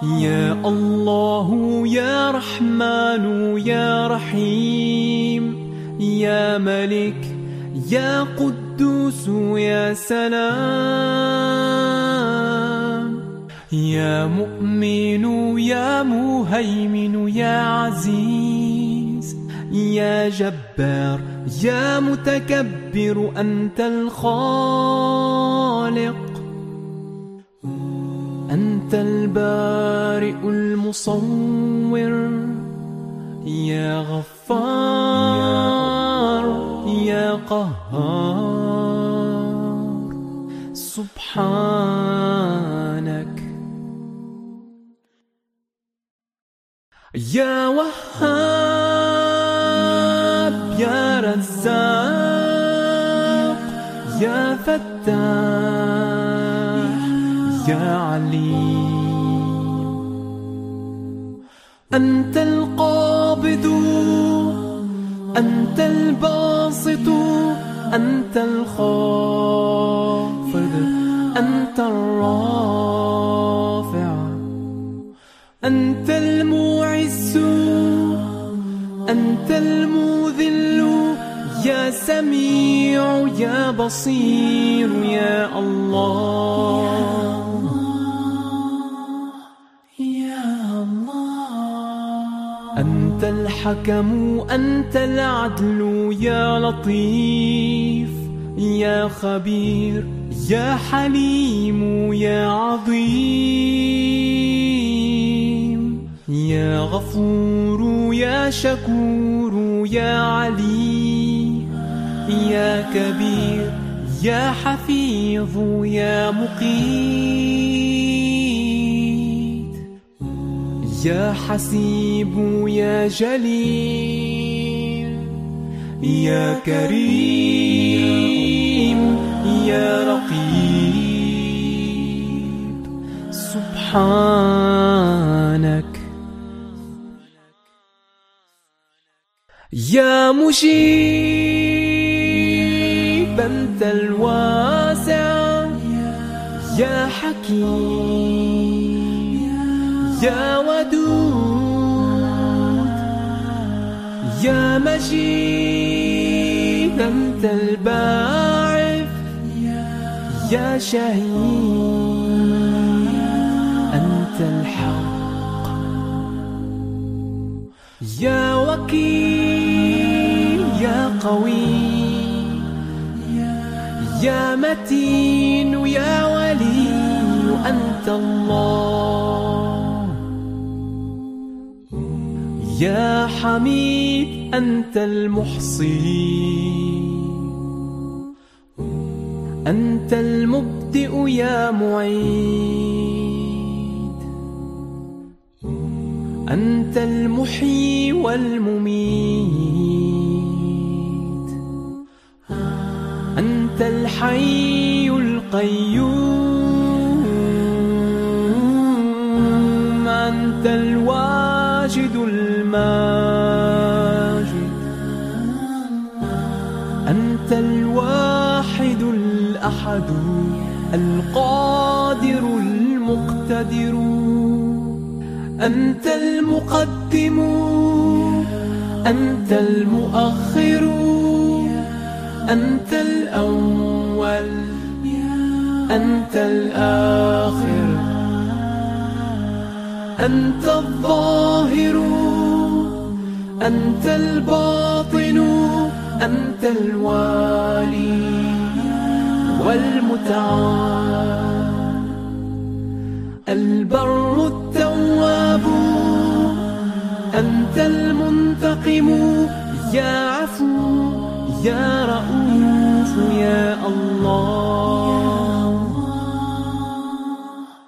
يا الله يا رحمن يا رحيم يا ملك يا قدوس يا سلام يا مؤمن يا مهيمن يا عزيز يا جبار يا متكبر أنت الخالق أنت البارئ المصور يا غفار يا قهار سبحانك يا وهاب يا رزاق يا فتاح يا عليم أنت القابض أنت الباسط أنت الخافض أنت الرافع أنت المعز أنت المذل يا سميع يا بصير يا الله أنت الحكم أنت العدل يا لطيف يا خبير يا حليم يا عظيم يا غفور يا شكور يا علي يا كبير يا حفيظ يا مقيت يا حسيب يا جليل يا كريم يا رقيب سبحانك يا مجيب أنت الواسع يا حكيم يا ودود يا مجيد أنت الباعث يا شهيد أنت الحق يا وكيل يا قوي يا متين يا ولي أنت الله يا حميد أنت المحصي أنت المبدئ يا معيد أنت المحيي والمميت أنت الحي القيوم أنت الواجد الماجد أنت الواحد الأحد القادر المقتدر أنت المقدم أنت المؤخر أنت الأول أنت الآخر أنت الظاهر أنت الباطن أنت الوالي والمتعال البر التواب أنت المنتقم يا عفو يا رؤوف يا الله